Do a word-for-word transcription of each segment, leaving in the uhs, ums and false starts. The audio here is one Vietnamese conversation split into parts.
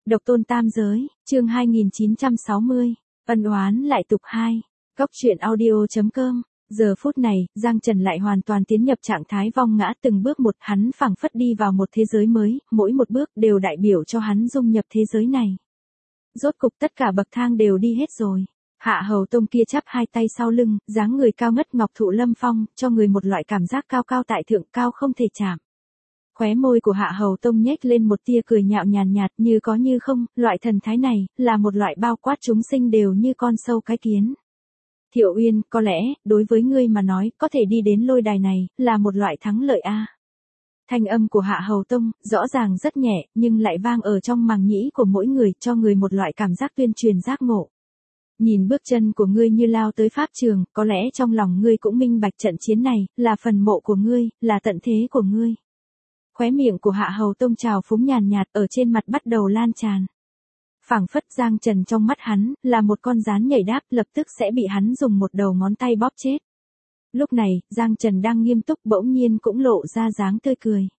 Độc tôn tam giới, chương hai nghìn chín trăm sáu mươi, ân oán lại tục hai. Góc truyện audio chấm com. Giờ phút này, Giang Trần lại hoàn toàn tiến nhập trạng thái vong ngã từng bước một, hắn phảng phất đi vào một thế giới mới, mỗi một bước đều đại biểu cho hắn dung nhập thế giới này. Rốt cục tất cả bậc thang đều đi hết rồi. Hạ Hầu Tông kia chắp hai tay sau lưng, dáng người cao ngất ngọc thụ lâm phong, cho người một loại cảm giác cao cao tại thượng, cao không thể chạm. Khóe môi của Hạ Hầu Tông nhếch lên một tia cười nhạo nhàn nhạt, như có như không, loại thần thái này, là một loại bao quát chúng sinh đều như con sâu cái kiến. Thiệu Uyên, có lẽ, đối với ngươi mà nói, có thể đi đến lôi đài này, là một loại thắng lợi a. Thanh âm của Hạ Hầu Tông, rõ ràng rất nhẹ, nhưng lại vang ở trong màng nhĩ của mỗi người, cho người một loại cảm giác tuyên truyền giác ngộ. Nhìn bước chân của ngươi như lao tới pháp trường, có lẽ trong lòng ngươi cũng minh bạch trận chiến này, là phần mộ của ngươi, là tận thế của ngươi. Khóe miệng của Hạ Hầu Tông trào phúng nhàn nhạt ở trên mặt bắt đầu lan tràn. Phảng phất Giang Trần trong mắt hắn, là một con gián nhảy đáp, lập tức sẽ bị hắn dùng một đầu ngón tay bóp chết. Lúc này, Giang Trần đang nghiêm túc bỗng nhiên cũng lộ ra dáng tươi cười.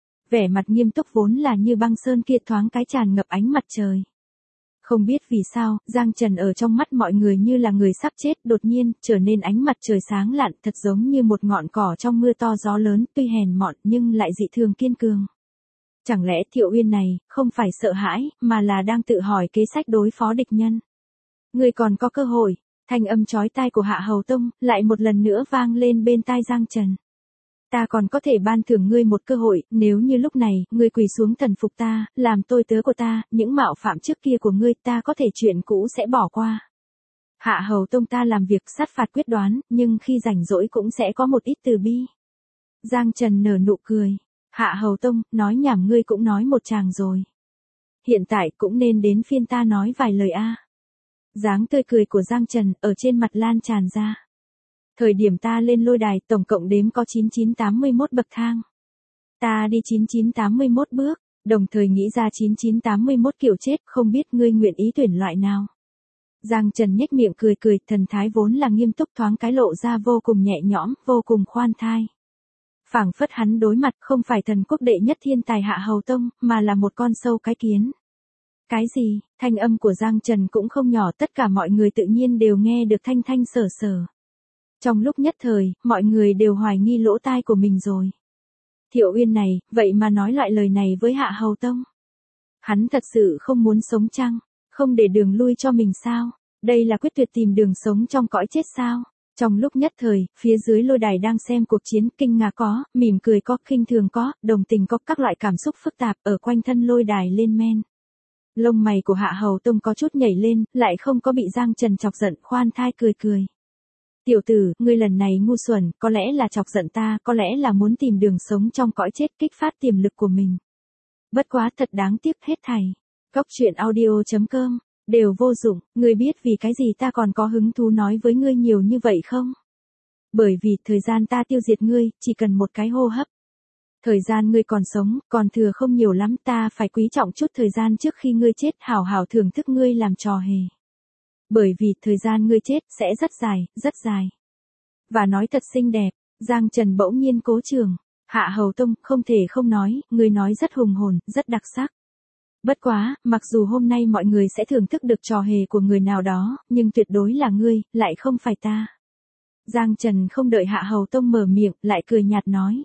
Vẻ mặt nghiêm túc vốn là như băng sơn kia thoáng cái tràn ngập ánh mặt trời. Không biết vì sao, Giang Trần ở trong mắt mọi người như là người sắp chết, đột nhiên, trở nên ánh mặt trời sáng lạn, thật giống như một ngọn cỏ trong mưa to gió lớn, tuy hèn mọn nhưng lại dị thường kiên cường. Chẳng lẽ Thiệu Uyên này, không phải sợ hãi, mà là đang tự hỏi kế sách đối phó địch nhân. Ngươi còn có cơ hội, thanh âm chói tai của Hạ Hầu Tông, lại một lần nữa vang lên bên tai Giang Trần. Ta còn có thể ban thưởng ngươi một cơ hội, nếu như lúc này, ngươi quỳ xuống thần phục ta, làm tôi tớ của ta, những mạo phạm trước kia của ngươi ta có thể chuyện cũ sẽ bỏ qua. Hạ Hầu Tông ta làm việc sát phạt quyết đoán, nhưng khi rảnh rỗi cũng sẽ có một ít từ bi. Giang Trần nở nụ cười. Hạ Hầu Tông, nói nhảm ngươi cũng nói một tràng rồi. Hiện tại cũng nên đến phiên ta nói vài lời a. Dáng tươi cười của Giang Trần, ở trên mặt lan tràn ra. Thời điểm ta lên lôi đài, tổng cộng đếm có chín chín tám mươi mốt bậc thang. Ta đi chín chín tám mươi mốt bước, đồng thời nghĩ ra chín chín tám mươi mốt kiểu chết, không biết ngươi nguyện ý tuyển loại nào. Giang Trần nhếch miệng cười cười, thần thái vốn là nghiêm túc thoáng cái lộ ra vô cùng nhẹ nhõm, vô cùng khoan thai. Phảng phất hắn đối mặt không phải thần quốc đệ nhất thiên tài Hạ Hầu Tông, mà là một con sâu cái kiến. Cái gì? Thanh âm của Giang Trần cũng không nhỏ, tất cả mọi người tự nhiên đều nghe được thanh thanh sở sở. Trong lúc nhất thời, mọi người đều hoài nghi lỗ tai của mình rồi. Thiệu Uyên này, vậy mà nói loại lời này với Hạ Hầu Tông. Hắn thật sự không muốn sống chăng? Không để đường lui cho mình sao? Đây là quyết tuyệt tìm đường sống trong cõi chết sao? Trong lúc nhất thời, phía dưới lôi đài đang xem cuộc chiến, kinh ngạc có, mỉm cười có, khinh thường có, đồng tình có, các loại cảm xúc phức tạp ở quanh thân lôi đài lên men. Lông mày của Hạ Hầu Tông có chút nhảy lên, lại không có bị Giang Trần chọc giận, khoan thai cười cười. Tiểu tử, ngươi lần này ngu xuẩn, có lẽ là chọc giận ta, có lẽ là muốn tìm đường sống trong cõi chết, kích phát tiềm lực của mình. Bất quá thật đáng tiếc hết thảy. Góc truyện audio chấm com. Đều vô dụng, ngươi biết vì cái gì ta còn có hứng thú nói với ngươi nhiều như vậy không? Bởi vì thời gian ta tiêu diệt ngươi, chỉ cần một cái hô hấp. Thời gian ngươi còn sống, còn thừa không nhiều lắm, ta phải quý trọng chút thời gian trước khi ngươi chết, hảo hảo thưởng thức ngươi làm trò hề. Bởi vì thời gian ngươi chết sẽ rất dài, rất dài. Và nói thật xinh đẹp, Giang Trần bỗng nhiên cố trường. Hạ Hầu Tông, không thể không nói, ngươi nói rất hùng hồn, rất đặc sắc. Bất quá, mặc dù hôm nay mọi người sẽ thưởng thức được trò hề của người nào đó, nhưng tuyệt đối là ngươi, lại không phải ta. Giang Trần không đợi Hạ Hầu Tông mở miệng, lại cười nhạt nói.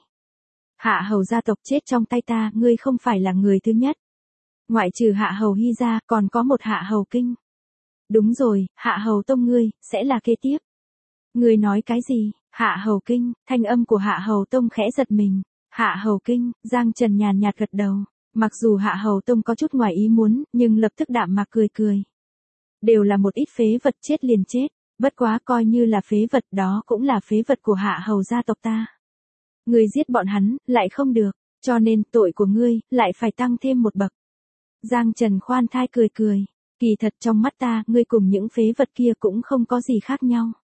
Hạ Hầu gia tộc chết trong tay ta, ngươi không phải là người thứ nhất. Ngoại trừ Hạ Hầu Hy ra, còn có một Hạ Hầu Kinh. Đúng rồi, Hạ Hầu Tông ngươi, sẽ là kế tiếp. Ngươi nói cái gì? Hạ Hầu Kinh, thanh âm của Hạ Hầu Tông khẽ giật mình. Hạ Hầu Kinh, Giang Trần nhàn nhạt gật đầu. Mặc dù Hạ Hầu Tông có chút ngoài ý muốn, nhưng lập tức đạm mạc cười cười. Đều là một ít phế vật chết liền chết, bất quá coi như là phế vật, đó cũng là phế vật của Hạ Hầu gia tộc ta. Ngươi giết bọn hắn, lại không được, cho nên tội của ngươi, lại phải tăng thêm một bậc. Giang Trần khoan thai cười cười, kỳ thật trong mắt ta, ngươi cùng những phế vật kia cũng không có gì khác nhau.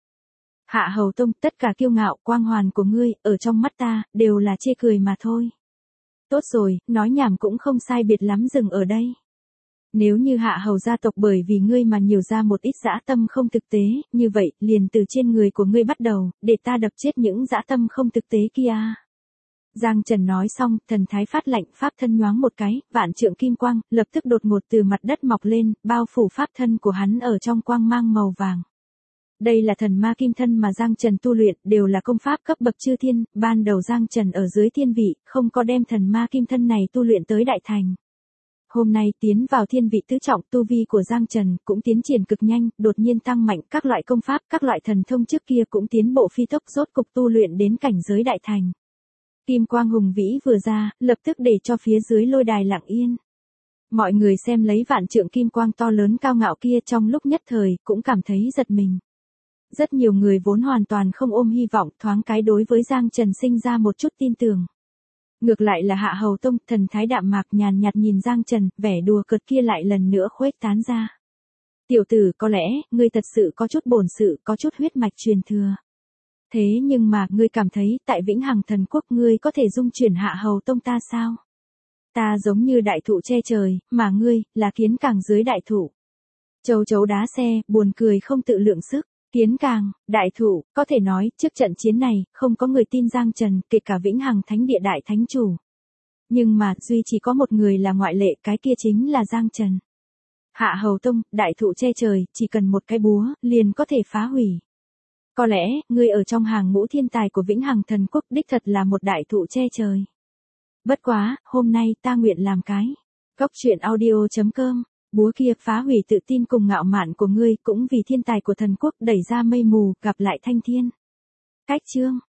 Hạ Hầu Tông, tất cả kiêu ngạo, quang hoàn của ngươi, ở trong mắt ta, đều là chê cười mà thôi. Tốt rồi, nói nhảm cũng không sai biệt lắm, dừng ở đây. Nếu như Hạ Hầu gia tộc bởi vì ngươi mà nhiều ra một ít dã tâm không thực tế, như vậy, liền từ trên người của ngươi bắt đầu, để ta đập chết những dã tâm không thực tế kia. Giang Trần nói xong, thần thái phát lạnh, pháp thân nhoáng một cái, vạn trượng kim quang, lập tức đột ngột từ mặt đất mọc lên, bao phủ pháp thân của hắn ở trong quang mang màu vàng. Đây là thần ma kim thân mà Giang Trần tu luyện, đều là công pháp cấp bậc chư thiên, ban đầu Giang Trần ở dưới thiên vị, không có đem thần ma kim thân này tu luyện tới đại thành. Hôm nay tiến vào thiên vị tứ trọng, tu vi của Giang Trần cũng tiến triển cực nhanh, đột nhiên tăng mạnh, các loại công pháp, các loại thần thông trước kia cũng tiến bộ phi tốc, rốt cục tu luyện đến cảnh giới đại thành. Kim quang hùng vĩ vừa ra, lập tức để cho phía dưới lôi đài lặng yên. Mọi người xem lấy vạn trượng kim quang to lớn cao ngạo kia trong lúc nhất thời, cũng cảm thấy giật mình. Rất nhiều người vốn hoàn toàn không ôm hy vọng, thoáng cái đối với Giang Trần sinh ra một chút tin tưởng. Ngược lại là Hạ Hầu Tông, thần thái đạm mạc nhàn nhạt nhìn Giang Trần, vẻ đùa cợt kia lại lần nữa khuếch tán ra. Tiểu tử, có lẽ, ngươi thật sự có chút bổn sự, có chút huyết mạch truyền thừa. Thế nhưng mà, ngươi cảm thấy, tại Vĩnh Hằng Thần Quốc ngươi có thể dung chuyển Hạ Hầu Tông ta sao? Ta giống như đại thụ che trời, mà ngươi, là kiến càng dưới đại thụ. Châu chấu đá xe, buồn cười không tự lượng sức. Kiến càng, đại thụ, có thể nói, trước trận chiến này, không có người tin Giang Trần, kể cả Vĩnh Hằng Thánh Địa đại thánh chủ. Nhưng mà, duy chỉ có một người là ngoại lệ, cái kia chính là Giang Trần. Hạ Hầu Tông, đại thụ che trời, chỉ cần một cái búa, liền có thể phá hủy. Có lẽ, ngươi ở trong hàng ngũ thiên tài của Vĩnh Hằng Thần Quốc đích thật là một đại thụ che trời. Bất quá, hôm nay ta nguyện làm cái. Góc truyện audio chấm com. Búa kia phá hủy tự tin cùng ngạo mạn của ngươi, cũng vì thiên tài của thần quốc đẩy ra mây mù, gặp lại thanh thiên. Cách chương.